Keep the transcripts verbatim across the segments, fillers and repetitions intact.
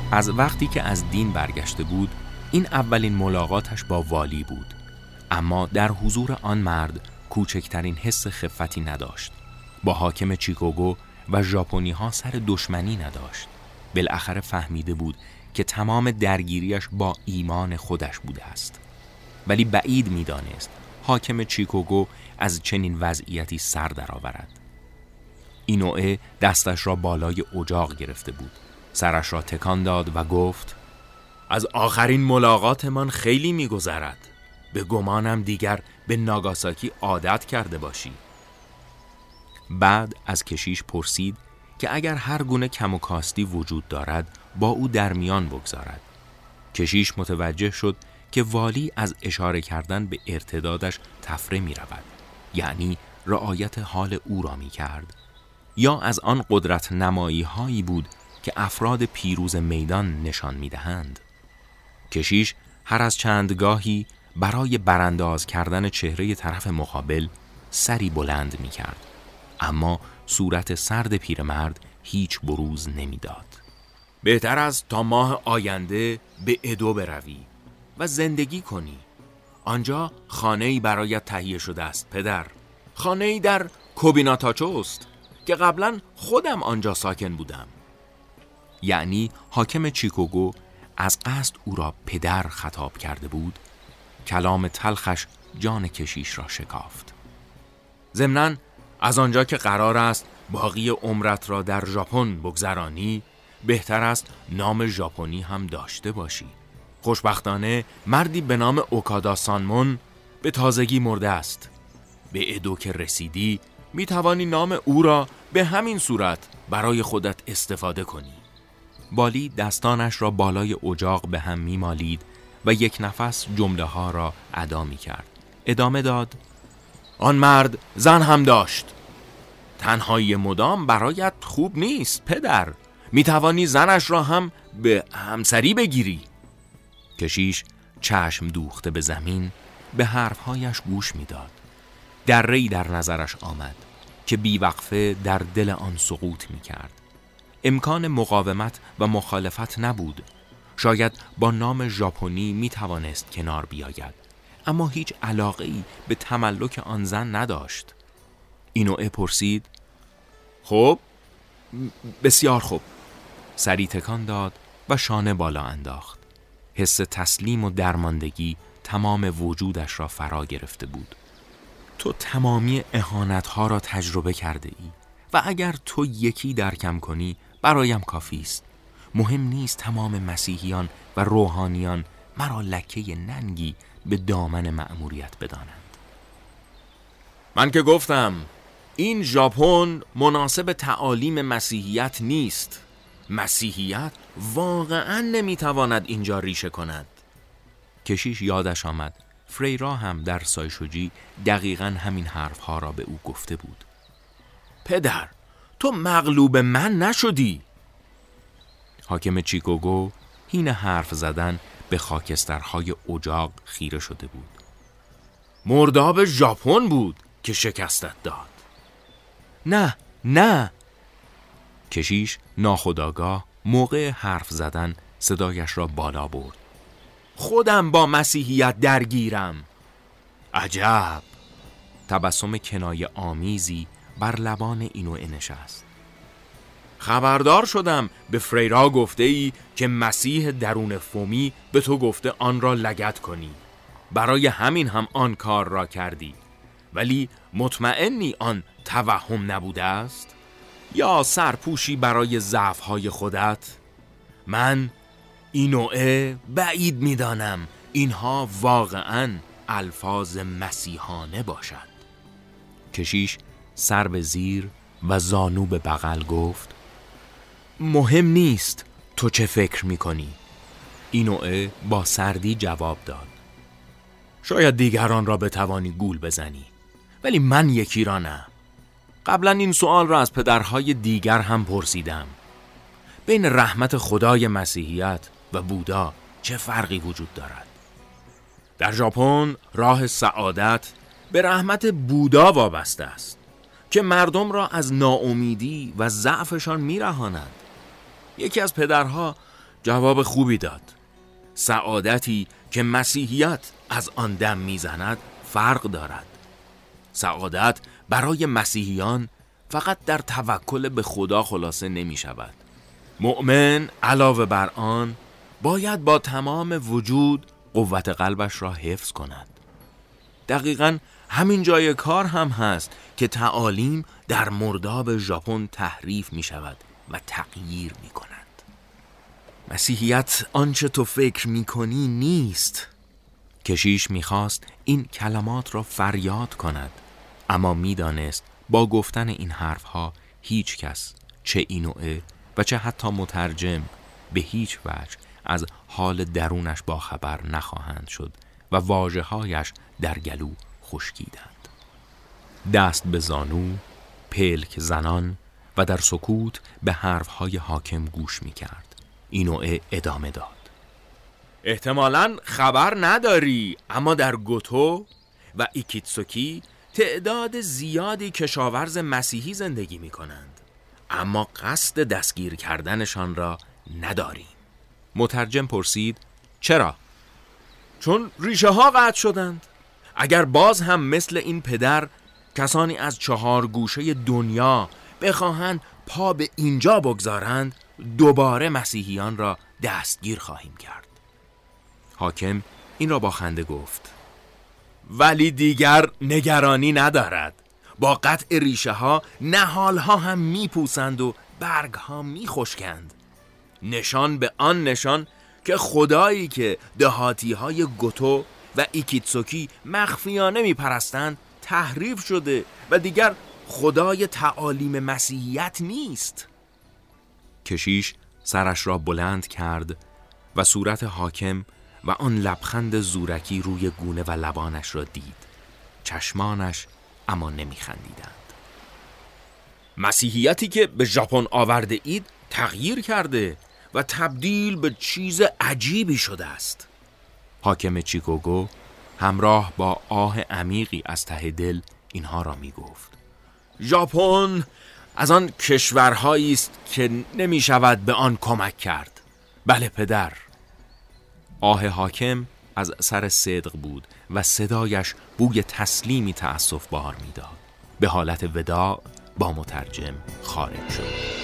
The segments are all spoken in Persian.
از وقتی که از دین برگشته بود، این اولین ملاقاتش با والی بود، اما در حضور آن مرد کوچکترین حس خفتی نداشت. با حاکم چیکاگو و ژاپنی ها سر دشمنی نداشت. بالاخره فهمیده بود که تمام درگیریش با ایمان خودش بوده است. ولی بعید می‌دانست حاکم چیکاگو از چنین وضعیتی سر درآورد. اینوئه دستش را بالای اجاق گرفته بود. سرش را تکان داد و گفت: از آخرین ملاقاتمان خیلی می‌گذرد. به گمانم دیگر به ناگاساکی عادت کرده باشی. بعد از کشیش پرسید که اگر هر گونه کم و کاستی وجود دارد با او در میان بگذارد. کشیش متوجه شد که والی از اشاره کردن به ارتدادش تفره می رود، یعنی رعایت حال او را می کرد، یا از آن قدرت نمایی هایی بود که افراد پیروز میدان نشان می دهند. کشیش هر از چندگاهی برای برانداز کردن چهره طرف مقابل سری بلند می کرد، اما صورت سرد پیرمرد هیچ بروز نمی داد. بهتر است تا ماه آینده به ادو بروی و زندگی کنی. آنجا خانه‌ای برایت تهیه شده است پدر. خانه‌ای در کوبیناتاچو است که قبلا خودم آنجا ساکن بودم. یعنی حاکم چیکاگو از قصد او را پدر خطاب کرده بود. کلام تلخش جان کشیش را شکافت. ضمناً از آنجا که قرار است باقی عمرت را در ژاپن بگذرانی، بهتر است نام ژاپنی هم داشته باشی. خوشبختانه مردی به نام اوکادا سانمون به تازگی مرده است. به ادو که رسیدی می توانی نام او را به همین صورت برای خودت استفاده کنی. بالی دستانش را بالای اجاق به هم می مالید و یک نفس جمله ها را ادا می کرد. ادامه داد: آن مرد زن هم داشت. تنهایی مدام برایت خوب نیست پدر. می توانی زنش را هم به همسری بگیری. کشیش چشم دوخته به زمین به حرفهایش گوش می داد. دره‌ای در نظرش آمد که بیوقفه در دل آن سقوط می کرد. امکان مقاومت و مخالفت نبود. شاید با نام ژاپنی می توانست کنار بیاید، اما هیچ علاقه‌ای به تملک آن زن نداشت. اینوئه پرسید: خب، بسیار خوب. سری تکان داد و شانه بالا انداخت. حس تسلیم و درماندگی تمام وجودش را فرا گرفته بود. تو تمامی اهانت‌ها را تجربه کرده ای و اگر تو یکی درکم کنی برایم کافی است. مهم نیست تمام مسیحیان و روحانیان مرا لکه ننگی به دامن مأموریت بدانند. من که گفتم این ژاپن مناسب تعالیم مسیحیت نیست. مسیحیت واقعا نمیتواند اینجا ریشه کند. کشیش یادش آمد فریرا هم در سایشوجی دقیقاً همین حرفها را به او گفته بود. پدر، تو مغلوب من نشدی. حاکم چیکاگو هین حرف زدن به خاکسترهای اجاق خیره شده بود. مرداب ژاپن بود که شکستت داد. نه، نه. کشیش ناخودآگاه موقع حرف زدن صدایش را بالا برد. خودم با مسیحیت درگیرم. عجب. تبسم کنایه آمیزی بر لبان اینوئه نشست. خبردار شدم به فریرا گفته ای که مسیح درون فومی به تو گفته آن را لگد کنی. برای همین هم آن کار را کردی. ولی مطمئنی آن توهم نبوده است؟ یا سرپوشی برای ضعف‌های خودت؟ من اینوئه بعید می‌دانم اینها واقعاً الفاظ مسیحانه باشد. کشیش سر به زیر و زانو به بغل گفت: مهم نیست تو چه فکر می‌کنی. اینوئه با سردی جواب داد: شاید دیگران را بتوانی گول بزنی، ولی من یکی را نه. قبلا این سوال را از پدرهای دیگر هم پرسیدم. بین رحمت خدای مسیحیت و بودا چه فرقی وجود دارد؟ در ژاپن راه سعادت به رحمت بودا وابسته است که مردم را از ناامیدی و ضعفشان میرهاند. یکی از پدرها جواب خوبی داد. سعادتی که مسیحیت از آن دم میزند فرق دارد. سعادت برای مسیحیان فقط در توکل به خدا خلاصه نمی شود. مؤمن علاوه بر آن باید با تمام وجود قوت قلبش را حفظ کند. دقیقاً همین جای کار هم هست که تعالیم در مرداب ژاپن تحریف می شود و تغییر می کند. مسیحیت آنچه تو فکر می کنی نیست. کشیش می خواست این کلمات را فریاد کند، اما می دانست با گفتن این حرفها هیچ کس، چه اینوئه و چه حتی مترجم، به هیچ وجه از حال درونش با خبر نخواهند شد و واژه‌هایش در گلو خشکیدند. دست به زانو، پلک زنان و در سکوت به حرفهای حاکم گوش می کرد. اینوئه ادامه داد: احتمالاً خبر نداری، اما در گوتو و ایکیتسوکی تعداد زیادی کشاورز مسیحی زندگی می کنند، اما قصد دستگیر کردنشان را نداریم. مترجم پرسید: چرا؟ چون ریشه ها قطع شدند. اگر باز هم مثل این پدر کسانی از چهار گوشه دنیا بخواهند پا به اینجا بگذارند، دوباره مسیحیان را دستگیر خواهیم کرد. حاکم این را با خنده گفت: ولی دیگر نگرانی ندارد. با قطع ریشه ها نهال ها هم می پوسند و برگ ها می خشکند. نشان به آن نشان که خدایی که دهاتی های گوتو و ایکیتسوکی مخفیانه می پرستند تحریف شده و دیگر خدای تعالیم مسیحیت نیست. کشیش سرش را بلند کرد و صورت حاکم و آن لبخند زورکی روی گونه و لبانش را دید. چشمانش اما نمی خندیدند. مسیحیتی که به ژاپن آورده اید تغییر کرده و تبدیل به چیز عجیبی شده است. حاکم چیکاگو همراه با آه عمیقی از ته دل اینها را می گفت. ژاپن از آن کشورهایی است که نمی شود به آن کمک کرد. بله پدر. آه حاکم از سر صدق بود و صدایش بوی تسلیمی تأسف بار می داد. به حالت وداع با مترجم خارج شد.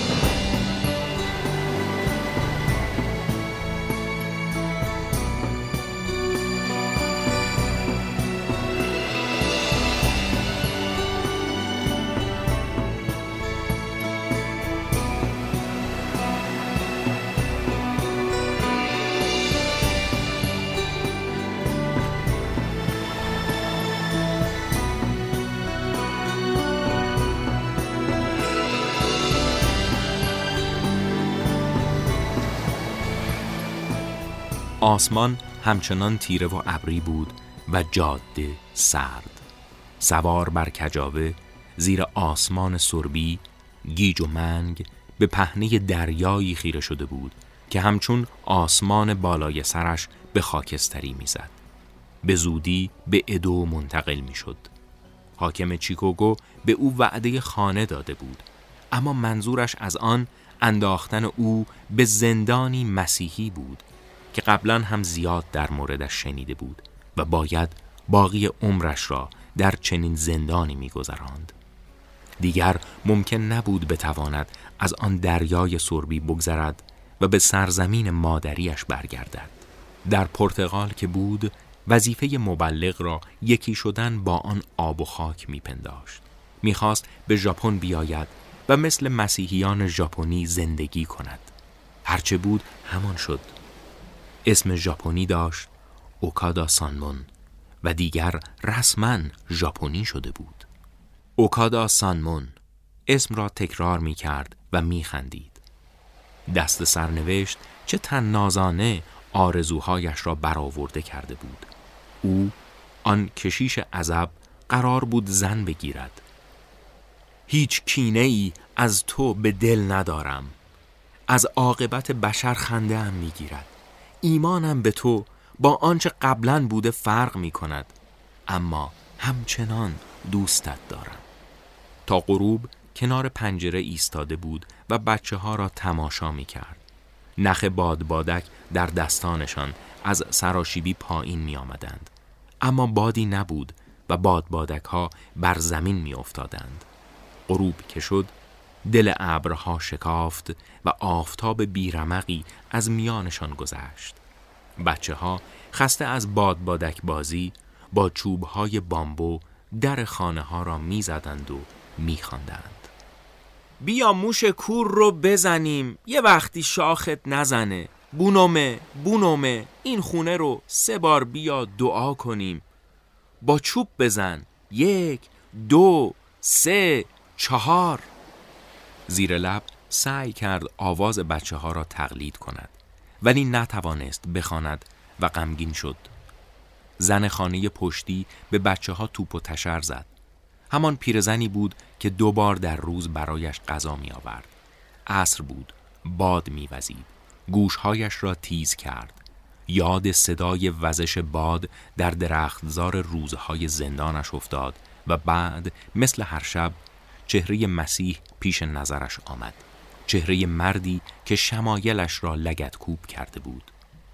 آسمان همچنان تیره و ابری بود و جاده سرد. سوار بر کجاوه زیر آسمان سربی، گیج و منگ به پهنه دریایی خیره شده بود که همچون آسمان بالای سرش به خاکستری میزد. به زودی به ادو منتقل میشد. حاکم چیکاگو به او وعده خانه داده بود، اما منظورش از آن انداختن او به زندانی مسیحی بود که قبلا هم زیاد در موردش شنیده بود و باید باقی عمرش را در چنین زندانی می‌گذراند. دیگر ممکن نبود بتواند از آن دریای سربی بگذرد و به سرزمین مادریش برگردد. در پرتغال که بود، وظیفه مبلغ را یکی شدن با آن آب و خاک می‌پنداشت. می‌خواست به ژاپن بیاید و مثل مسیحیان ژاپنی زندگی کند. هرچه بود همان شد. اسم ژاپنی داشت، اوکادا سانمون، و دیگر رسما ژاپنی شده بود. اوکادا سانمون اسم را تکرار می کرد و می خندید. دست سرنوشت چه طنازانه آرزوهایش را برآورده کرده بود. او، آن کشیش عزب، قرار بود زن بگیرد. هیچ کینه‌ای از تو به دل ندارم. از عاقبت بشر خنده هم می گیرد. ایمانم به تو با آنچه قبلا بوده فرق می کند، اما همچنان دوستت دارم. تا غروب کنار پنجره ایستاده بود و بچه ها را تماشا می کرد. نخ بادبادک در دستانشان از سراشیبی پایین می آمدند. اما بادی نبود و بادبادک ها بر زمین می افتادند. غروب که شد، دل ابرها شکافت و آفتاب بیرمقی از میانشان گذشت. بچه ها خسته از بادبادک بازی با چوبهای بامبو در خانه ها را می زدند و می خواندند. بیا موش کور رو بزنیم، یه وقتی شاخت نزنه. بونومه بونومه این خونه رو سه بار بیا دعا کنیم. با چوب بزن، یک دو سه چهار. زیر لب سعی کرد آواز بچه ها را تقلید کند، ولی نتوانست بخواند و غمگین شد. زن خانه پشتی به بچه ها توپ و تشر زد. همان پیرزنی بود که دو بار در روز برایش غذا می آورد. عصر بود، باد می وزید. گوشهایش را تیز کرد. یاد صدای وزش باد در درختزار روزهای زندانش افتاد و بعد مثل هر شب چهره مسیح پیش نظرش آمد. چهره مردی که شمایلش را لگدکوب کرده بود.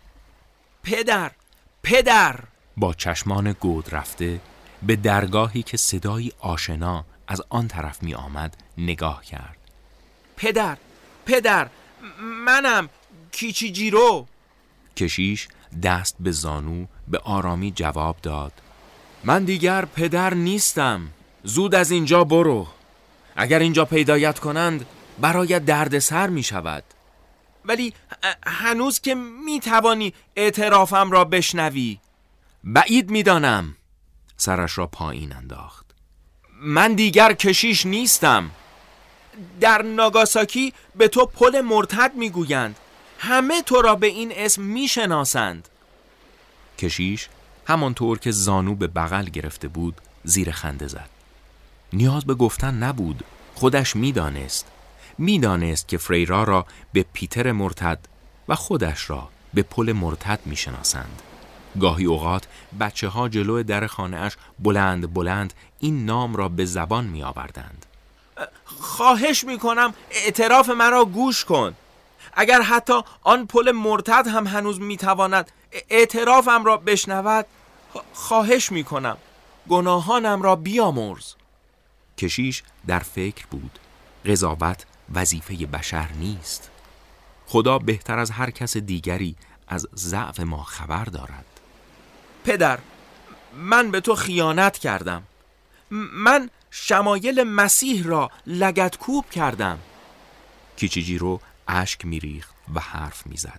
پدر پدر با چشمان گود رفته به درگاهی که صدایی آشنا از آن طرف می آمد نگاه کرد. پدر پدر منم کیچیجیرو. کشیش دست به زانو به آرامی جواب داد: من دیگر پدر نیستم. زود از اینجا برو. اگر اینجا پیدایت کنند برایت دردسر می شود. ولی هنوز که می توانی اعترافم را بشنوی. بعید می دانم. سرش را پایین انداخت. من دیگر کشیش نیستم. در ناگاساکی به تو پل مرتد می گویند. همه تو را به این اسم می شناسند. کشیش همانطور که زانو به بغل گرفته بود زیر خنده زد. نیاز به گفتن نبود. خودش می دانست. می دانست که فریرا را به پیتر مرتد و خودش را به پل مرتد می شناسند. گاهی اوقات بچه ها جلو در خانه اش بلند بلند این نام را به زبان می آوردند. خواهش می کنم اعتراف مرا گوش کن. اگر حتی آن پل مرتد هم هنوز می تواند اعترافم را بشنود، خواهش می کنم گناهانم را بیامرز. کشیش در فکر بود. قضاوت وظیفه بشر نیست. خدا بهتر از هر کس دیگری از ضعف ما خبر دارد. پدر، من به تو خیانت کردم. من شمایل مسیح را لگدکوب کردم. کیچیجیرو اشک میریخت و حرف میزد.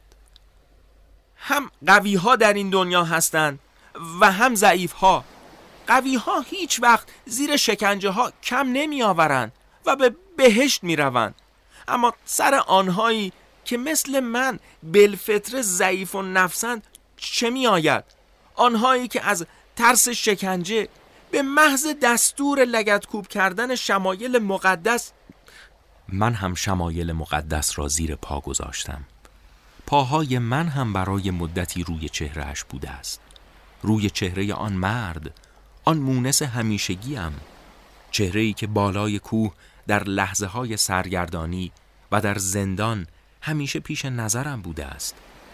هم قوی ها در این دنیا هستند و هم ضعیف ها. قوی ها هیچ وقت زیر شکنجه ها کم نمی آورند و به بهشت می روند. اما سر آنهایی که مثل من بالفطره ضعیف و نفسند چه می آید؟ آنهایی که از ترس شکنجه به محض دستور لگدکوب کردن شمایل مقدس. من هم شمایل مقدس را زیر پا گذاشتم. پاهای من هم برای مدتی روی چهرهش بوده است. روی چهره آن مرد، آن مونس همیشگیم. چهره‌ای که بالای کوه در لحظه های سرگردانی و در زندان همیشه پیش نظرم بوده است.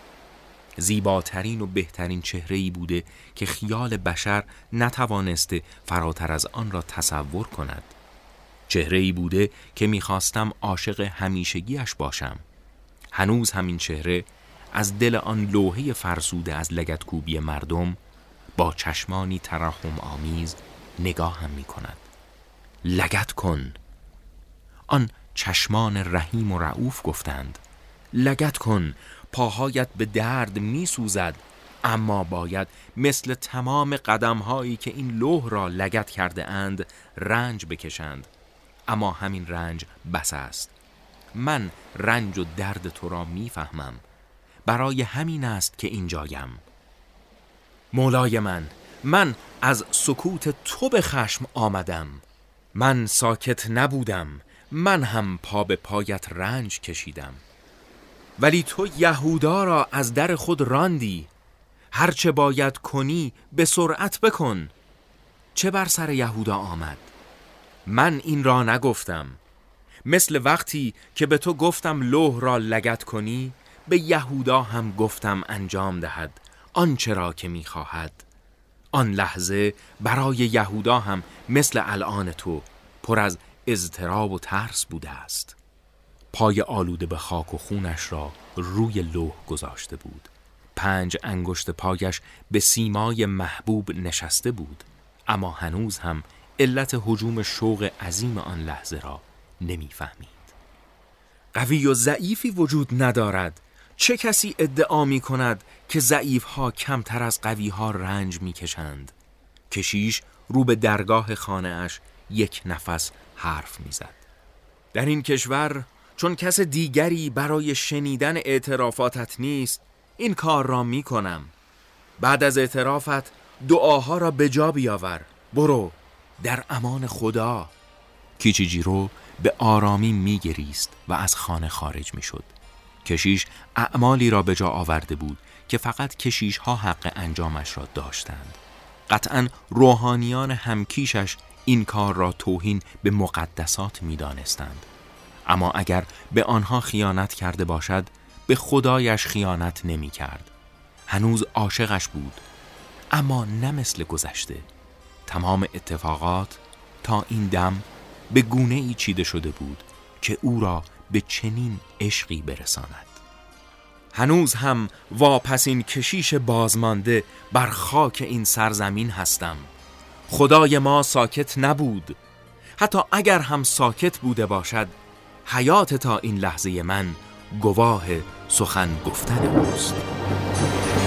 زیباترین و بهترین چهره‌ای بوده که خیال بشر نتوانسته فراتر از آن را تصور کند. چهره‌ای بوده که می‌خواستم عاشق همیشگیش باشم. هنوز همین چهره از دل آن لوحه فرسوده از لگدکوبی مردم با چشمانی ترحم آمیز نگاه هم می‌کند. لگد کن. آن چشمان رحیم و رعوف گفتند: لگد کن، پاهایت به درد می سوزد، اما باید مثل تمام قدمهایی که این لوح را لگد کرده اند رنج بکشند. اما همین رنج بس است. من رنج و درد تو را می فهمم. برای همین است که اینجایم. مولای من، من از سکوت تو به خشم آمدم. من ساکت نبودم. من هم پا به پایت رنج کشیدم. ولی تو یهودا را از در خود راندی. هرچه باید کنی به سرعت بکن. چه بر سر یهودا آمد؟ من این را نگفتم. مثل وقتی که به تو گفتم لوح را لگد کنی، به یهودا هم گفتم انجام دهد آنچه را که می‌خواهد. آن لحظه برای یهودا هم مثل الان تو پر از اضطراب و ترس بوده است. پای آلوده به خاک و خونش را روی لوح گذاشته بود. پنج انگشت پایش به سیمای محبوب نشسته بود، اما هنوز هم علت هجوم شوق عظیم آن لحظه را نمی‌فهمید. قوی و ضعیفی وجود ندارد. چه کسی ادعا می کند که ضعیف‌ها کمتر از قوی‌ها رنج می‌کشند؟ کشیش رو به درگاه خانه اش یک نفس حرف می‌زد. در این کشور چون کس دیگری برای شنیدن اعترافاتت نیست، این کار را می‌کنم. بعد از اعترافت دعاها را به جا بیاور. برو در امان خدا. کیچیجیرو به آرامی می‌گریست و از خانه خارج می‌شد. کشیش اعمالی را به جا آورده بود که فقط کشیش‌ها حق انجامش را داشتند. قطعاً روحانیان همکیشش این کار را توهین به مقدسات می‌دانستند. اما اگر به آنها خیانت کرده باشد، به خدایش خیانت نمی‌کرد. هنوز عاشقش بود، اما نه مثل گذشته. تمام اتفاقات تا این دم به گونه ای چیده شده بود که او را به چنین عشقی برساند. هنوز هم واپسین کشیش بازمانده بر خاک این سرزمین هستم. خدای ما ساکت نبود. حتی اگر هم ساکت بوده باشد، حیات تا این لحظه من گواه سخن گفتن اوست.